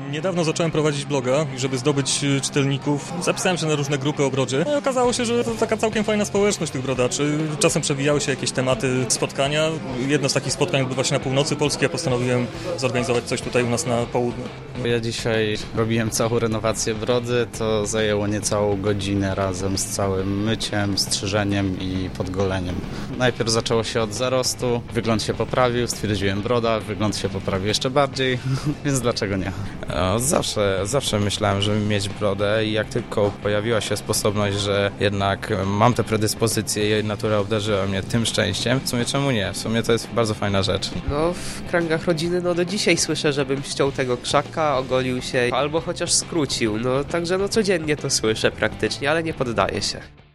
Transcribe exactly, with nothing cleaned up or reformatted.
Niedawno zacząłem prowadzić bloga i żeby zdobyć czytelników, zapisałem się na różne grupy o brodzie. No i okazało się, że to taka całkiem fajna społeczność tych brodaczy. Czasem przewijały się jakieś tematy spotkania. Jedno z takich spotkań odbywa się na północy Polski, ja postanowiłem zorganizować coś tutaj u nas na południu. Ja dzisiaj robiłem całą renowację brody, to zajęło niecałą godzinę razem z całym myciem, strzyżeniem i podgoleniem. Najpierw zaczęło się od zarostu, wygląd się poprawił, stwierdziłem broda, wygląd się poprawił jeszcze bardziej, więc dlaczego nie? No, zawsze, zawsze myślałem, żeby mieć brodę i jak tylko pojawiła się sposobność, że jednak mam te predyspozycje i natura obdarzyła mnie tym szczęściem, w sumie czemu nie? W sumie to jest bardzo fajna rzecz. No w kręgach rodziny no do dzisiaj słyszę, żebym ściął tego krzaka, ogolił się albo chociaż skrócił, no także no codziennie to słyszę praktycznie, ale nie poddaję się.